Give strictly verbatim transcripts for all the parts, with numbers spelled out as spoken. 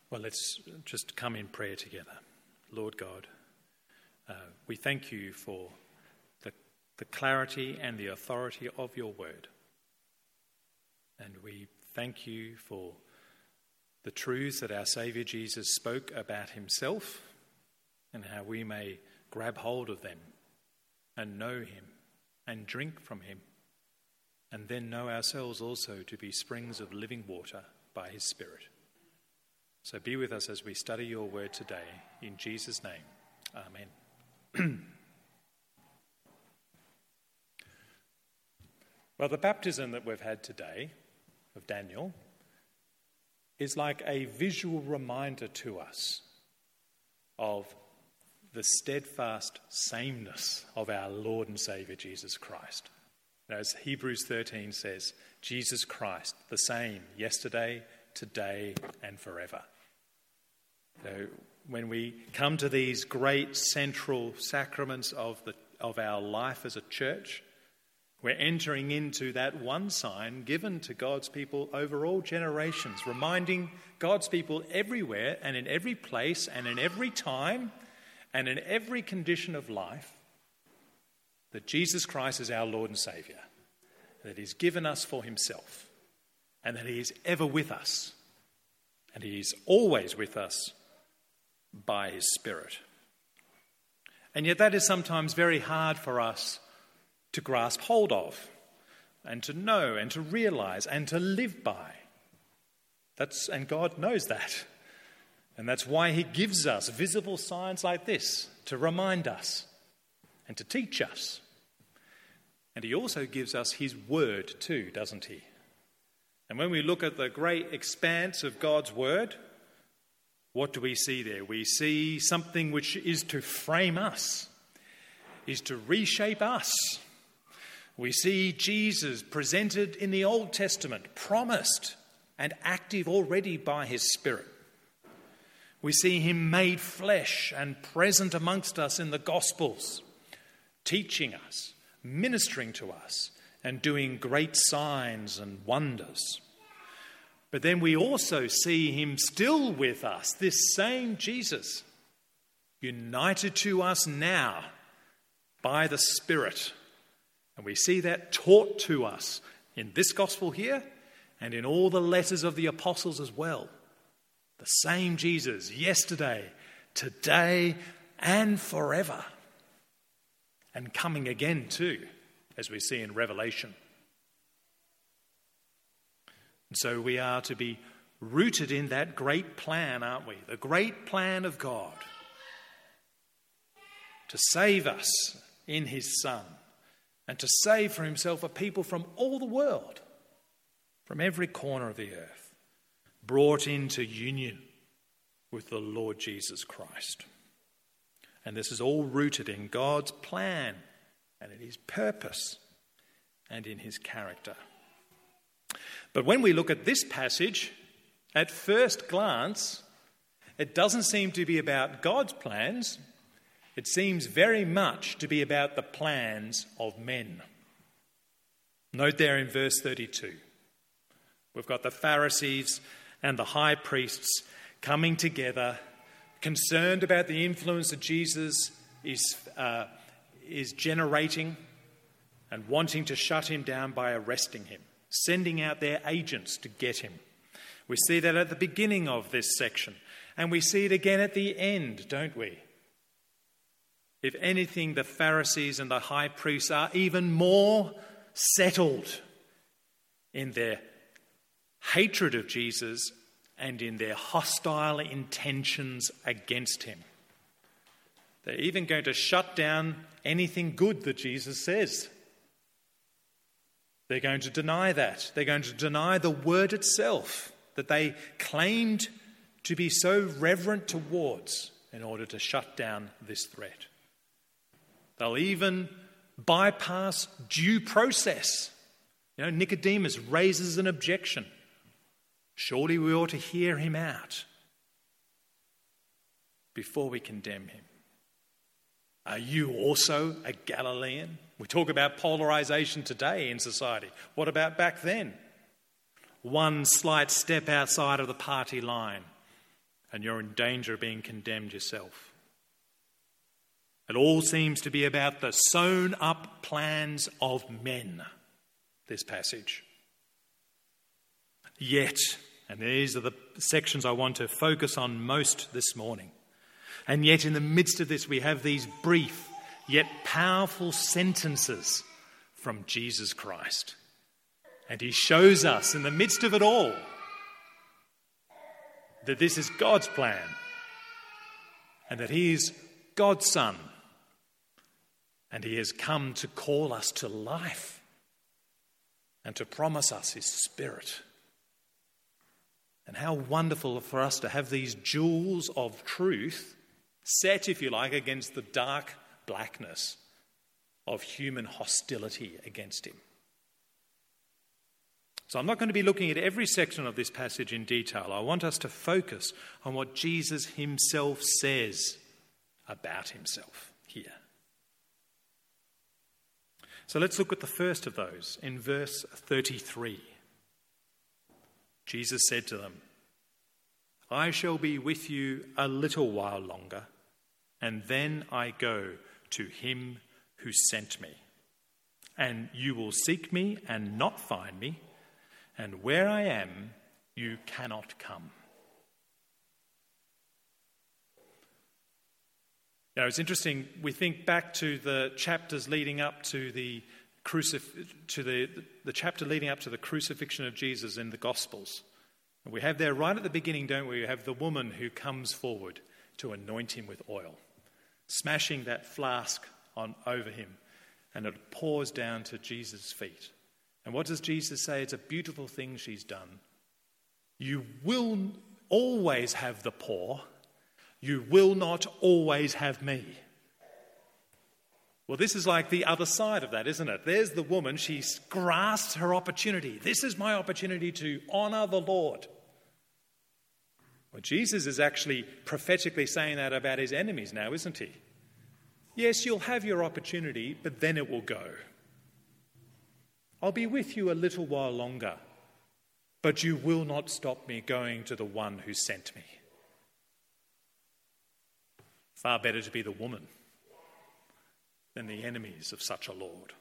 Well, let's just come in prayer together. Lord God, uh, we thank you for the, the clarity and the authority of your word. And we thank you for the truths that our Saviour Jesus spoke about himself and how we may grab hold of them and know him and drink from him, and then know ourselves also to be springs of living water by his Spirit. So be with us as we study your word today. In Jesus' name, amen. Well, the baptism that we've had today of Daniel is like a visual reminder to us of the steadfast sameness of our Lord and Saviour Jesus Christ. As Hebrews thirteen says, Jesus Christ, the same yesterday, today and forever. So when we come to these great central sacraments of the of our life as a church, we're entering into that one sign given to God's people over all generations, reminding God's people everywhere and in every place and in every time and in every condition of life that Jesus Christ is our Lord and Saviour, that he's given us for himself, and that he is ever with us, and he is always with us by his Spirit. And yet that is sometimes very hard for us to grasp hold of and to know and to realise and to live by. That's, and God knows that. And that's why he gives us visible signs like this to remind us and to teach us. And he also gives us his word too, doesn't he? And when we look at the great expanse of God's word, what do we see there? We see something which is to frame us, is to reshape us. We see Jesus presented in the Old Testament, promised and active already by his Spirit. We see him made flesh and present amongst us in the Gospels, teaching us, ministering to us, and doing great signs and wonders. But then we also see him still with us, this same Jesus, united to us now by the Spirit. And we see that taught to us in this gospel here and in all the letters of the apostles as well. The same Jesus, yesterday, today, and forever. And coming again too, as we see in Revelation. And so we are to be rooted in that great plan, aren't we? The great plan of God to save us in his Son and to save for himself a people from all the world, from every corner of the earth, brought into union with the Lord Jesus Christ. And this is all rooted in God's plan and in his purpose and in his character. But when we look at this passage, at first glance, it doesn't seem to be about God's plans. It seems very much to be about the plans of men. Note there in verse thirty-two, we've got the Pharisees and the high priests coming together, concerned about the influence that Jesus is, uh, is generating and wanting to shut him down by arresting him, sending out their agents to get him. We see that at the beginning of this section, and we see it again at the end, don't we? If anything, the Pharisees and the high priests are even more settled in their hatred of Jesus and in their hostile intentions against him. They're even going to shut down anything good that Jesus says. They're going to deny that. They're going to deny the word itself that they claimed to be so reverent towards in order to shut down this threat. They'll even bypass due process. You know, Nicodemus raises an objection. Surely we ought to hear him out before we condemn him. Are you also a Galilean? We talk about polarization today in society. What about back then? One slight step outside of the party line and you're in danger of being condemned yourself. It all seems to be about the sewn up plans of men, this passage. Yet, and these are the sections I want to focus on most this morning, and yet in the midst of this we have these brief yet powerful sentences from Jesus Christ. And he shows us in the midst of it all that this is God's plan and that he is God's Son and he has come to call us to life and to promise us his Spirit. And how wonderful for us to have these jewels of truth set, if you like, against the dark blackness of human hostility against him. So I'm not going to be looking at every section of this passage in detail. I want us to focus on what Jesus himself says about himself here. So let's look at the first of those in verse thirty-three. Jesus said to them, "I shall be with you a little while longer, and then I go to him who sent me. And you will seek me and not find me, and where I am, you cannot come." Now, it's interesting, we think back to the chapters leading up to the crucif- to the, the chapter leading up to the crucifixion of Jesus in the Gospels. And we have there right at the beginning, don't we, we have the woman who comes forward to anoint him with oil, smashing that flask on over him, and it pours down to Jesus' feet. And what does Jesus say? It's a beautiful thing she's done. You will always have the poor. You will not always have me. Well, this is like the other side of that, isn't it? There's the woman. She's grasped her opportunity. This is my opportunity to honour the Lord. Well, Jesus is actually prophetically saying that about his enemies now, isn't he? Yes, you'll have your opportunity, but then it will go. I'll be with you a little while longer, but you will not stop me going to the one who sent me. Far better to be the woman than the enemies of such a Lord.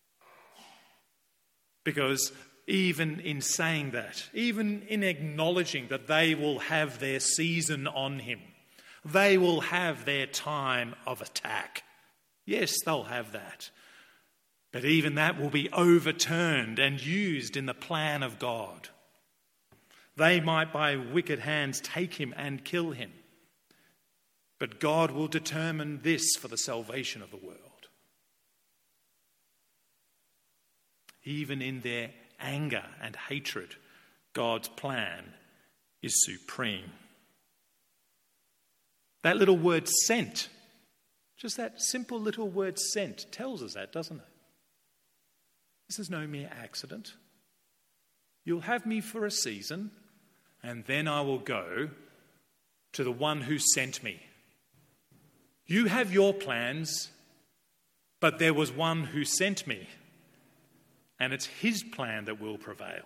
Because even in saying that, even in acknowledging that they will have their season on him, they will have their time of attack. Yes, they'll have that. But even that will be overturned and used in the plan of God. They might by wicked hands take him and kill him. But God will determine this for the salvation of the world. Even in their anger and hatred, God's plan is supreme. That little word sent, just that simple little word sent, tells us that, doesn't it? This is no mere accident. You'll have me for a season, and then I will go to the one who sent me. You have your plans, but there was one who sent me, and it's his plan that will prevail.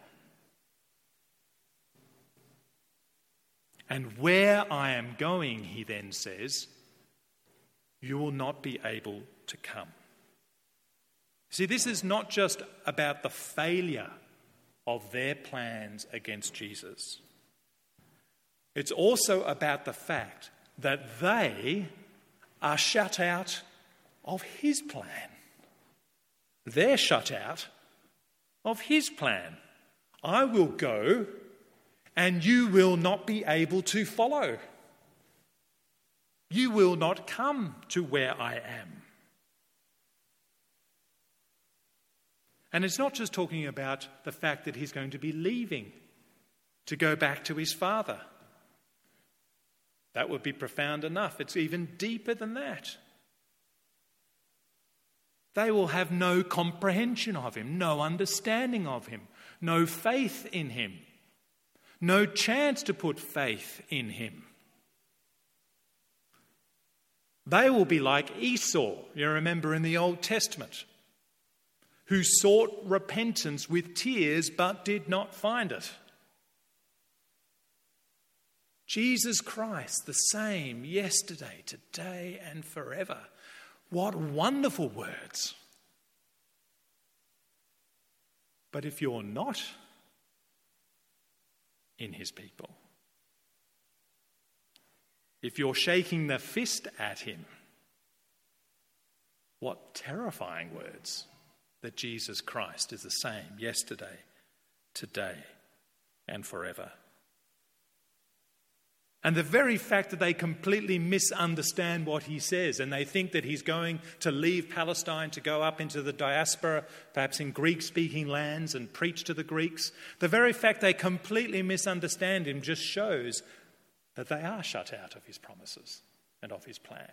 And where I am going, he then says, you will not be able to come. See, this is not just about the failure of their plans against Jesus. It's also about the fact that they are shut out of his plan. They're shut out of his plan. I will go and you will not be able to follow. You will not come to where I am. And it's not just talking about the fact that he's going to be leaving to go back to his Father. That would be profound enough. It's even deeper than that. They will have no comprehension of him, no understanding of him, no faith in him, no chance to put faith in him. They will be like Esau, you remember in the Old Testament, who sought repentance with tears but did not find it. Jesus Christ, the same yesterday, today, and forever. What wonderful words. But if you're not in his people, if you're shaking the fist at him, what terrifying words that Jesus Christ is the same yesterday, today, and forever. And the very fact that they completely misunderstand what he says and they think that he's going to leave Palestine to go up into the diaspora, perhaps in Greek-speaking lands, and preach to the Greeks, the very fact they completely misunderstand him just shows that they are shut out of his promises and of his plan.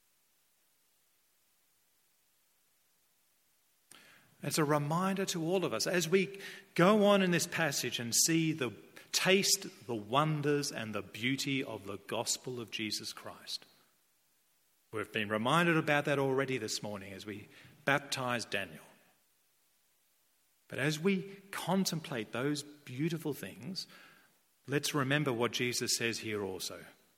It's a reminder to all of us as we go on in this passage and see the taste the wonders and the beauty of the gospel of Jesus Christ. We've been reminded about that already this morning as we baptized Daniel. But as we contemplate those beautiful things, let's remember what Jesus says here also.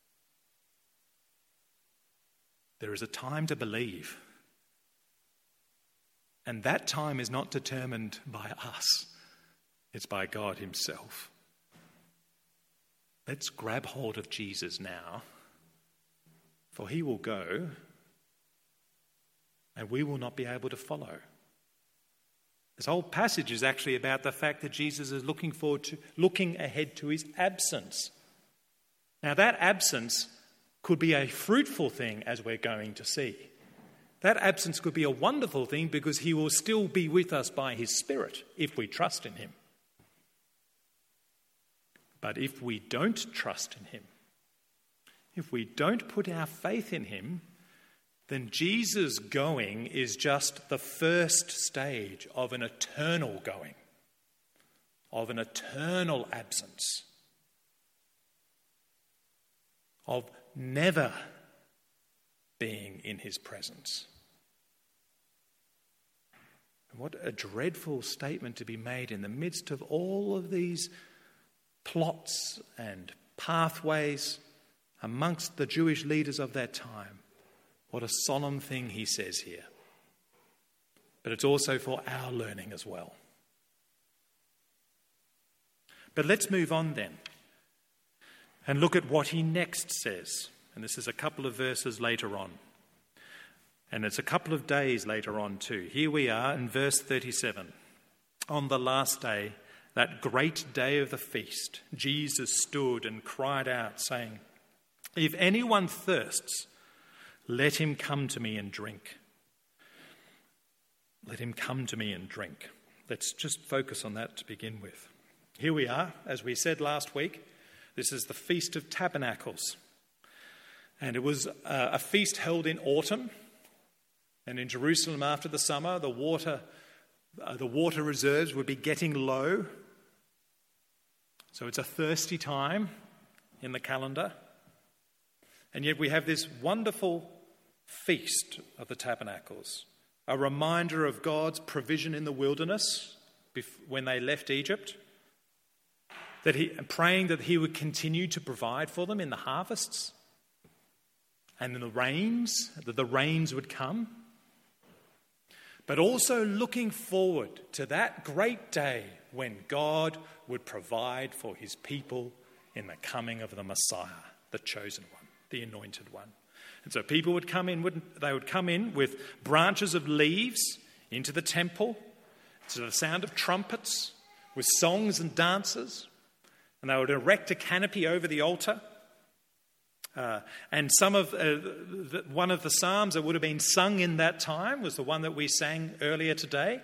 There is a time to believe. And that time is not determined by us. It's by God himself. Let's grab hold of Jesus now, for he will go and we will not be able to follow. This whole passage is actually about the fact that Jesus is looking forward to, looking ahead to his absence. Now that absence could be a fruitful thing, as we're going to see. That absence could be a wonderful thing because he will still be with us by his Spirit if we trust in him. But if we don't trust in him, if we don't put our faith in him, then Jesus' going is just the first stage of an eternal going, of an eternal absence, of never being in his presence. And what a dreadful statement to be made in the midst of all of these plots and pathways amongst the Jewish leaders of that time. What a solemn thing he says here. But it's also for our learning as well. But let's move on then and look at what he next says. And this is a couple of verses later on. And it's a couple of days later on too. Here we are in verse thirty-seven. On the last day, that great day of the feast, Jesus stood and cried out, saying, "If anyone thirsts, let him come to me and drink. Let him come to me and drink." Let's just focus on that to begin with. Here we are, as we said last week, this is the Feast of Tabernacles. And it was a feast held in autumn. And in Jerusalem after the summer, the water, uh, the water reserves would be getting low. So it's a thirsty time in the calendar. And yet we have this wonderful feast of the Tabernacles, a reminder of God's provision in the wilderness when they left Egypt, that he, praying that he would continue to provide for them in the harvests and in the rains, that the rains would come, but also looking forward to that great day when God would provide for his people in the coming of the Messiah, the chosen one, the anointed one. And so people would come in, wouldn't they would come in with branches of leaves into the temple, to the sound of trumpets, with songs and dances, and they would erect a canopy over the altar. Uh, and some of uh, the, one of the psalms that would have been sung in that time was the one that we sang earlier today,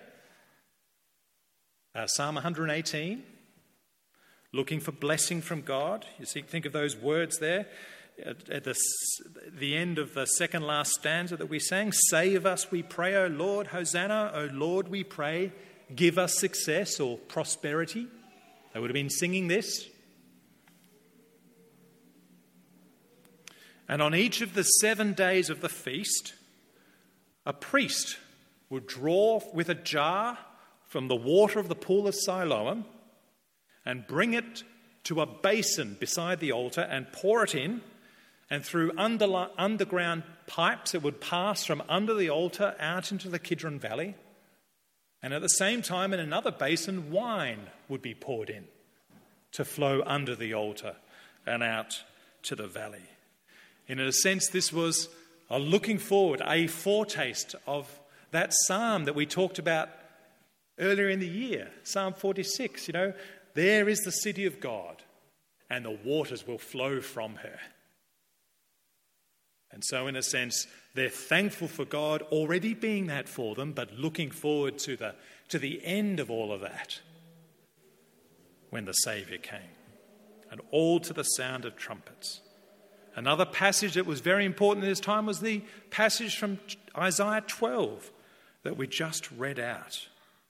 uh, Psalm one eighteen, looking for blessing from God. You see, think of those words there at, at the, the end of the second last stanza that we sang. Save us, we pray, O Lord. Hosanna, O Lord, we pray. Give us success or prosperity. They would have been singing this. And on each of the seven days of the feast, a priest would draw with a jar from the water of the pool of Siloam and bring it to a basin beside the altar and pour it in, and through under, underground pipes it would pass from under the altar out into the Kidron Valley. And at the same time, in another basin, wine would be poured in to flow under the altar and out to the valley. In a sense, this was a looking forward, a foretaste of that psalm that we talked about earlier in the year, Psalm forty-six. You know, there is the city of God, and the waters will flow from her. And so, in a sense, they're thankful for God already being that for them, but looking forward to the, to the end of all of that when the Saviour came. And all to the sound of trumpets. Another passage that was very important in this time was the passage from Isaiah twelve that we just read out.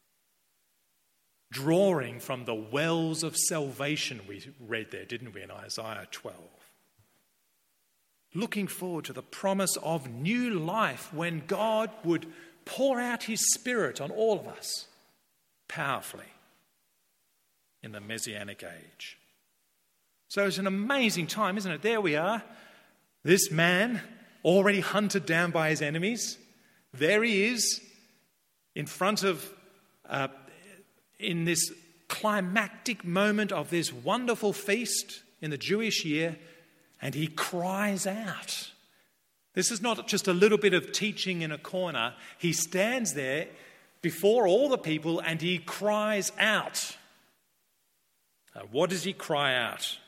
Drawing from the wells of salvation we read there, didn't we, in Isaiah twelve? Looking forward to the promise of new life when God would pour out his Spirit on all of us powerfully in the Messianic age. So it's an amazing time, isn't it? There we are. This man, already hunted down by his enemies, there he is in front of, uh, in this climactic moment of this wonderful feast in the Jewish year, and he cries out. This is not just a little bit of teaching in a corner. He stands there before all the people and he cries out. Uh, what does he cry out?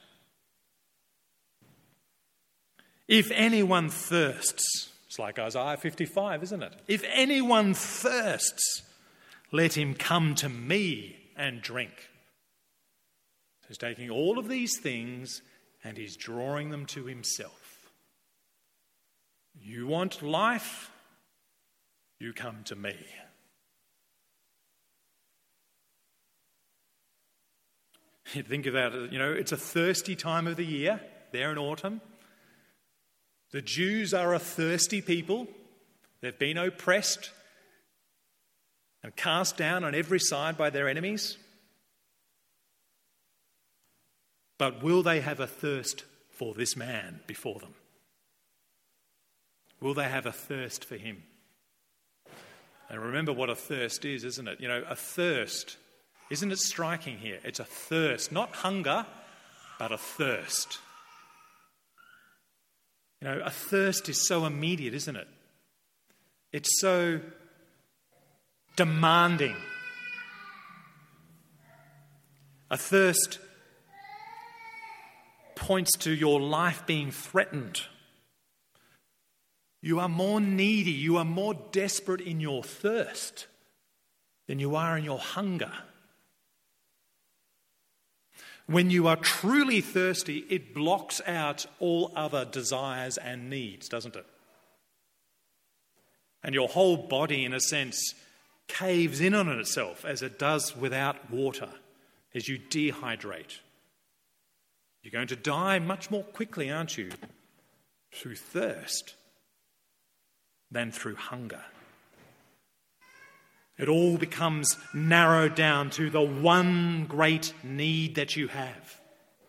If anyone thirsts, it's like Isaiah fifty-five, isn't it? If anyone thirsts, let him come to me and drink. So he's taking all of these things and he's drawing them to himself. You want life? You come to me. You think about it, you know, it's a thirsty time of the year, there in autumn. The Jews are a thirsty people. They've been oppressed and cast down on every side by their enemies. But will they have a thirst for this man before them? Will they have a thirst for him? And remember what a thirst is, isn't it? You know, a thirst, isn't it striking here? It's a thirst, not hunger, but a thirst. You know, a thirst is so immediate, isn't it? It's so demanding. A thirst points to your life being threatened. You are more needy, you are more desperate in your thirst than you are in your hunger. When you are truly thirsty, it blocks out all other desires and needs, doesn't it? And your whole body, in a sense, caves in on itself as it does without water, as you dehydrate. You're going to die much more quickly, aren't you, through thirst than through hunger. It all becomes narrowed down to the one great need that you have.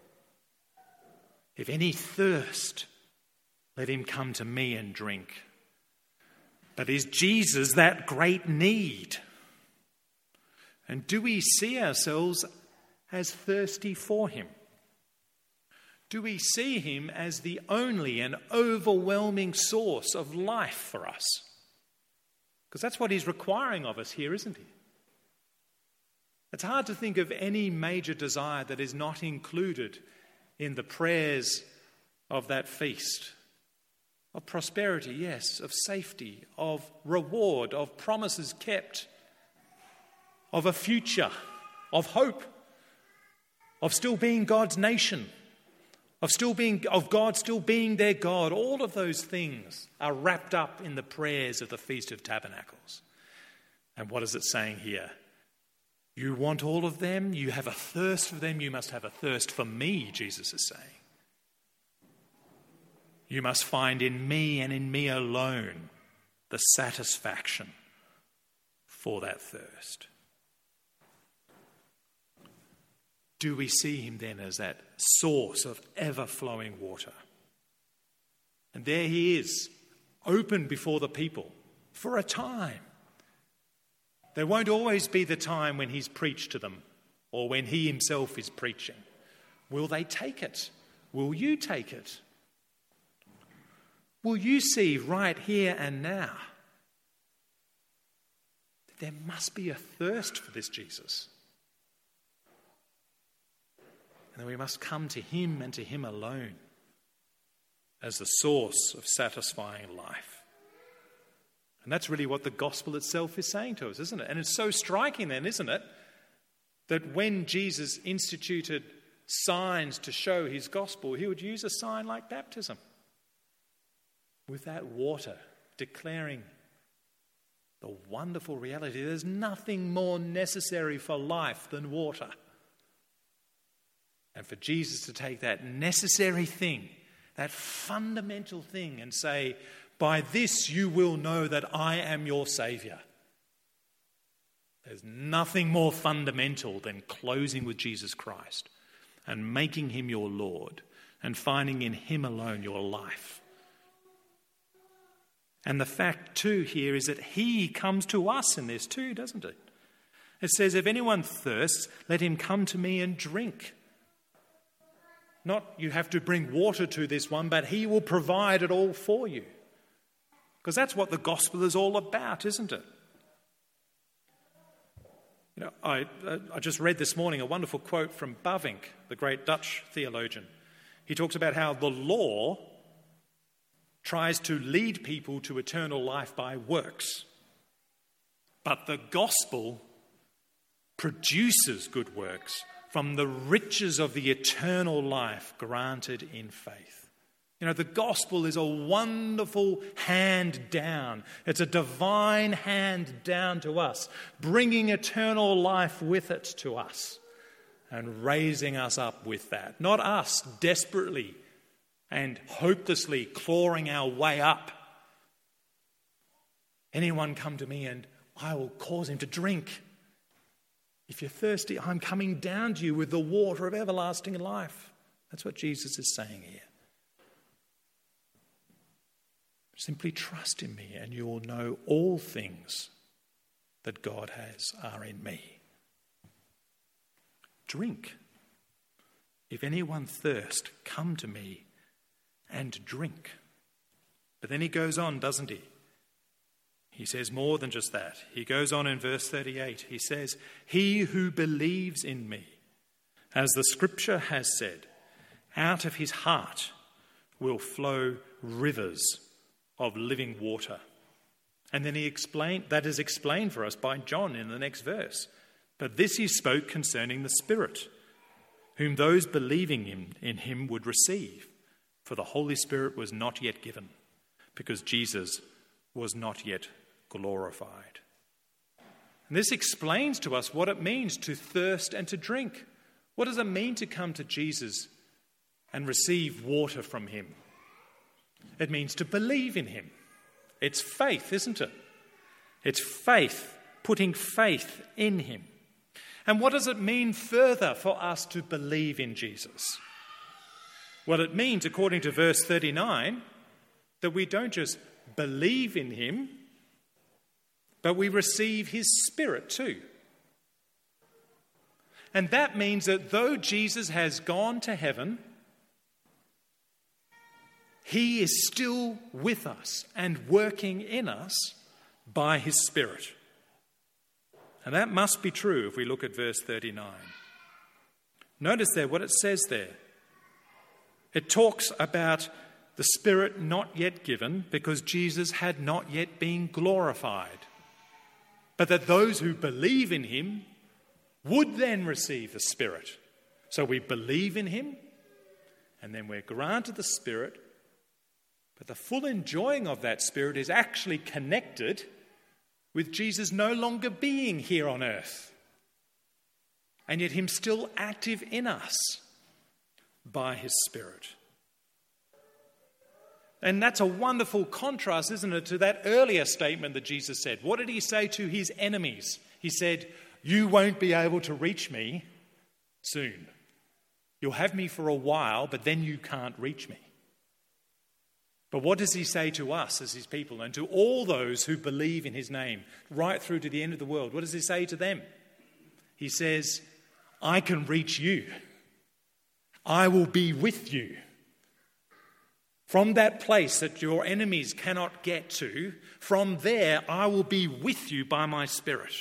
If any thirst, let him come to me and drink. But is Jesus that great need? And do we see ourselves as thirsty for him? Do we see him as the only and overwhelming source of life for us? Because that's what he's requiring of us here, isn't he? It's hard to think of any major desire that is not included in the prayers of that feast. Of prosperity, yes, of safety, of reward, of promises kept, of a future, of hope, of still being God's nation, of still being of God still being their God. All of those things are wrapped up in the prayers of the Feast of Tabernacles. And what is it saying here? You want all of them? You have a thirst for them? You must have a thirst for me, Jesus is saying. You must find in me and in me alone the satisfaction for that thirst. do we see him then as that source of ever-flowing water? And there he is, open before the people for a time. There won't always be the time when he's preached to them or when he himself is preaching. Will they take it? Will you take it? Will you see right here and now that there must be a thirst for this Jesus? And we must come to him and to him alone as the source of satisfying life. And that's really what the gospel itself is saying to us, isn't it? And it's so striking then, isn't it, that when Jesus instituted signs to show his gospel, he would use a sign like baptism, with that water declaring the wonderful reality. There's nothing more necessary for life than water. And for Jesus to take that necessary thing, that fundamental thing, and say, by this you will know that I am your Saviour. There's nothing more fundamental than closing with Jesus Christ and making him your Lord and finding in him alone your life. And the fact too here is that he comes to us in this too, doesn't it? It says, if anyone thirsts, let him come to me and drink. Not you have to bring water to this one, but he will provide it all for you. Because that's what the gospel is all about, isn't it? You know, I, I just read this morning a wonderful quote from Bavinck, the great Dutch theologian. He talks about how the law tries to lead people to eternal life by works, but the gospel produces good works from the riches of the eternal life granted in faith. You know, the gospel is a wonderful hand down. It's a divine hand down to us, bringing eternal life with it to us and raising us up with that. Not us desperately and hopelessly clawing our way up. Anyone come to me and I will cause him to drink. If you're thirsty, I'm coming down to you with the water of everlasting life. That's what Jesus is saying here. Simply trust in me and you will know all things that God has are in me. Drink. If anyone thirst, come to me and drink. But then he goes on, doesn't he? He says more than just that. He goes on in verse thirty-eight. He says, he who believes in me, as the scripture has said, out of his heart will flow rivers of living water. And then he explained, that is explained for us by John in the next verse. But this he spoke concerning the Spirit, whom those believing in, in him would receive. For the Holy Spirit was not yet given, because Jesus was not yet glorified. And this explains to us what it means to thirst and to drink. What does it mean to come to Jesus and receive water from him? It means to believe in him. It's faith, isn't it? It's faith, putting faith in him. And what does it mean further for us to believe in Jesus? Well, it means, according to verse thirty-nine, that we don't just believe in him, but we receive his Spirit too. And that means that though Jesus has gone to heaven, he is still with us and working in us by his Spirit. And that must be true if we look at verse thirty-nine. Notice there what it says there. It talks about the Spirit not yet given because Jesus had not yet been glorified, but that those who believe in him would then receive the Spirit. So we believe in him, and then we're granted the Spirit, but the full enjoying of that Spirit is actually connected with Jesus no longer being here on earth, and yet him still active in us by his Spirit. And that's a wonderful contrast, isn't it, to that earlier statement that Jesus said. What did he say to his enemies? He said, you won't be able to reach me soon. You'll have me for a while, but then you can't reach me. But what does he say to us as his people and to all those who believe in his name right through to the end of the world? What does he say to them? He says, I can reach you. I will be with you. From that place that your enemies cannot get to, from there I will be with you by my Spirit.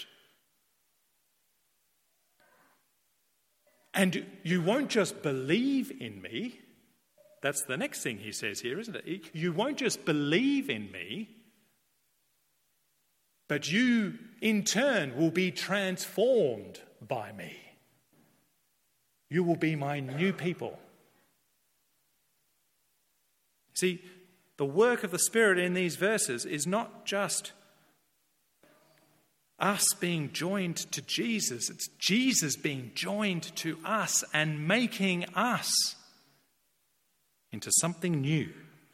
And you won't just believe in me. That's the next thing he says here, isn't it? You won't just believe in me, but you in turn will be transformed by me. You will be my new people. See, the work of the Spirit in these verses is not just us being joined to Jesus. It's Jesus being joined to us and making us into something new.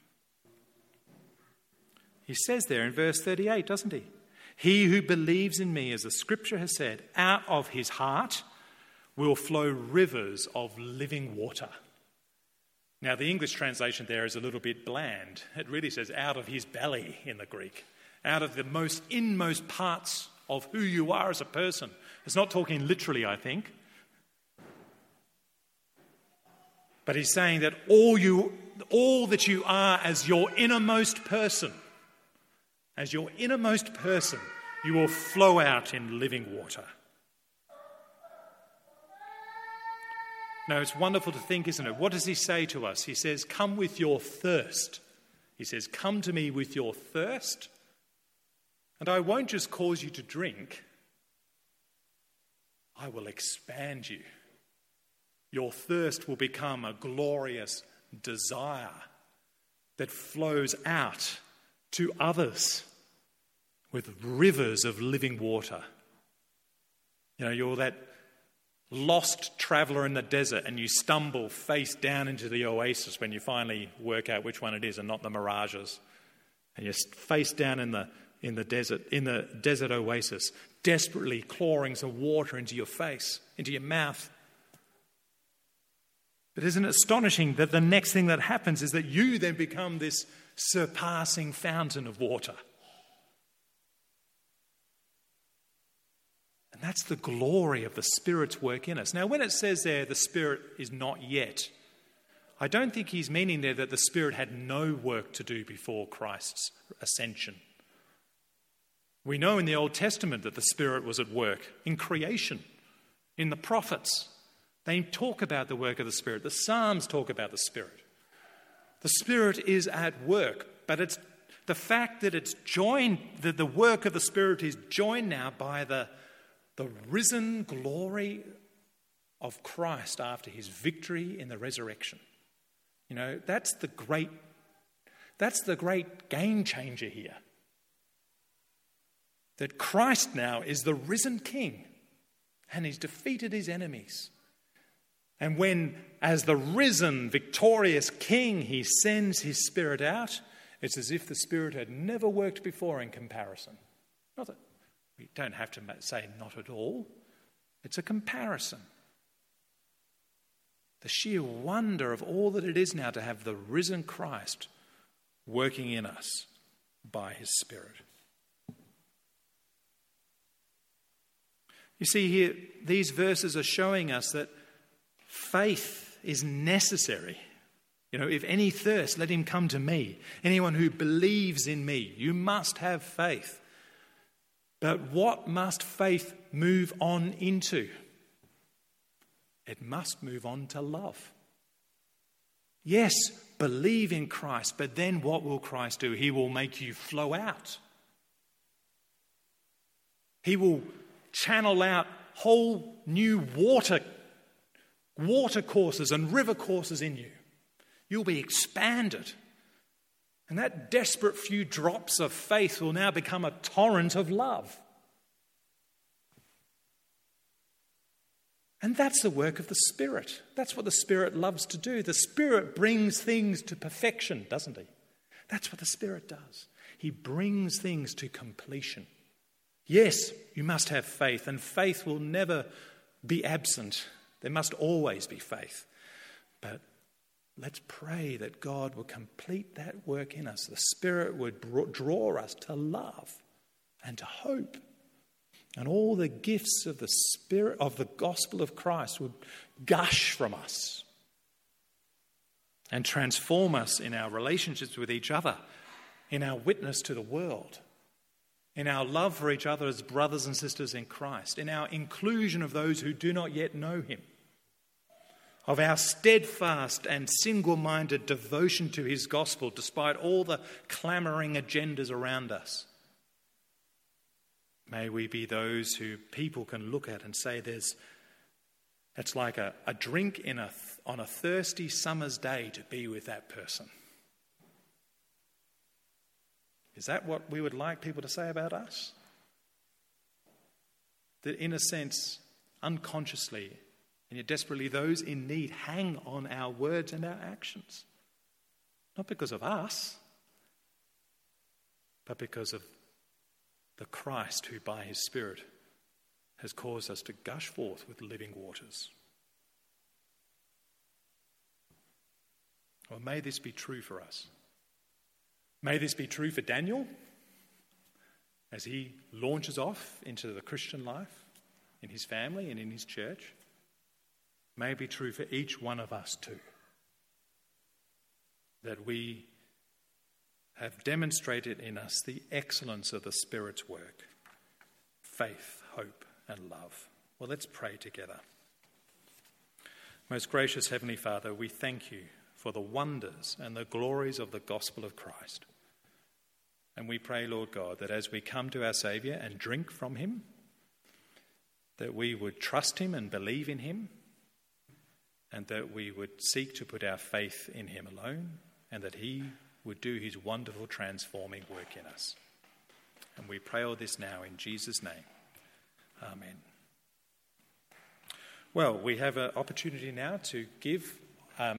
He says there in verse thirty-eight, doesn't he? He who believes in me, as the scripture has said, out of his heart will flow rivers of living water. Now, the English translation there is a little bit bland. It really says out of his belly in the Greek, out of the most inmost parts of who you are as a person. It's not talking literally, I think. But he's saying that all you, all that you are as your innermost person, as your innermost person, you will flow out in living water. Now, it's wonderful to think, isn't it? What does he say to us? He says, come with your thirst. He says, come to me with your thirst, and I won't just cause you to drink. I will expand you. Your thirst will become a glorious desire that flows out to others with rivers of living water. You know, you're that lost traveller in the desert and you stumble face down into the oasis when you finally work out which one it is and not the mirages. And you're face down in the in the desert, in the desert oasis, desperately clawing some water into your face, into your mouth. But isn't it astonishing that the next thing that happens is that you then become this surpassing fountain of water? And that's the glory of the Spirit's work in us. Now, when it says there the Spirit is not yet, I don't think he's meaning there that the Spirit had no work to do before Christ's ascension. We know in the Old Testament that the Spirit was at work in creation, in the prophets. They talk about the work of the Spirit. The Psalms talk about the Spirit. The Spirit is at work, but it's the fact that it's joined, that the work of the Spirit is joined now by the, the risen glory of Christ after his victory in the resurrection. You know, that's the great, that's the great game changer here. That Christ now is the risen King and he's defeated his enemies. And when, as the risen, victorious King, he sends his Spirit out, it's as if the Spirit had never worked before in comparison. Not that we don't have to say not at all. It's a comparison. The sheer wonder of all that it is now to have the risen Christ working in us by his Spirit. You see here, these verses are showing us that faith is necessary. You know, if any thirst, let him come to me. Anyone who believes in me, you must have faith. But what must faith move on into? It must move on to love. Yes, believe in Christ, but then what will Christ do? He will make you flow out. He will channel out whole new water, water courses and river courses in you. You'll be expanded. And that desperate few drops of faith will now become a torrent of love. And that's the work of the Spirit. That's what the Spirit loves to do. The Spirit brings things to perfection, doesn't he? That's what the Spirit does. He brings things to completion. Yes, you must have faith, and faith will never be absent. There must always be faith. But let's pray that God will complete that work in us. The Spirit would draw us to love and to hope. And all the gifts of the Spirit, of the gospel of Christ, would gush from us and transform us in our relationships with each other, in our witness to the world, in our love for each other as brothers and sisters in Christ, in our inclusion of those who do not yet know him, of our steadfast and single-minded devotion to his gospel despite all the clamouring agendas around us. May we be those who people can look at and say, "There's, it's like a, a drink in a, on a thirsty summer's day to be with that person." Is that what we would like people to say about us? That in a sense, unconsciously, and yet desperately, those in need hang on our words and our actions. Not because of us, but because of the Christ who by his Spirit has caused us to gush forth with living waters. Well, may this be true for us. May this be true for Daniel as he launches off into the Christian life in his family and in his church. May it be true for each one of us too. That we have demonstrated in us the excellence of the Spirit's work, faith, hope, and love. Well, let's pray together. Most gracious Heavenly Father, we thank you for the wonders and the glories of the gospel of Christ. And we pray, Lord God, that as we come to our Saviour and drink from him, that we would trust him and believe in him, and that we would seek to put our faith in him alone, and that he would do his wonderful transforming work in us. And we pray all this now in Jesus' name. Amen. Well, we have an opportunity now to give